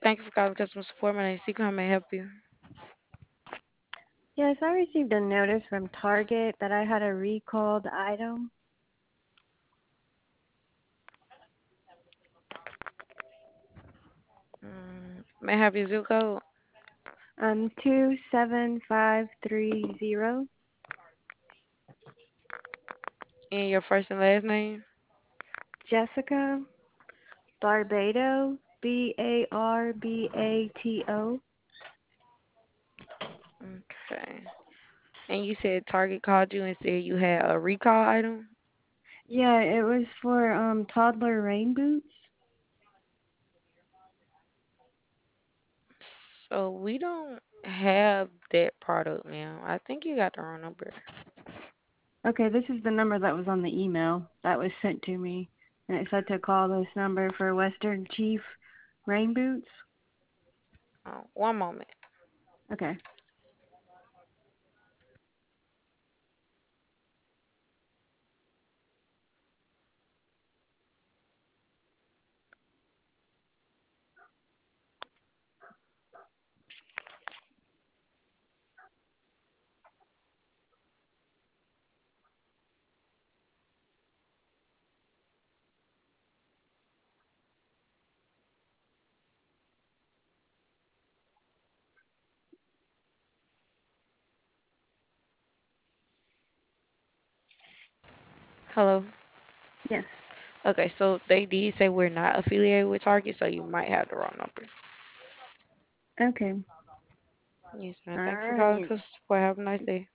Thank you for calling customer support. My name is Seiko. How may I help you? Yes, I received a notice from Target that I had a recalled item. May I have your zip code 27530. and your first and last name? Jessica Barbado, Barbato. Okay. And you said Target called you and said you had a recall item? Yeah, it was for toddler rain boots. So we don't have that product now. I think you got the wrong number. Okay, this is the number that was on the email that was sent to me, and it said to call this number for Western Chief rain boots. Oh, one moment. Okay. Hello. Yes. Okay, so they did say we're not affiliated with Target, so you might have the wrong number. Okay. Yes, ma'am. All Thank you for calling right. customer support. Have a nice day.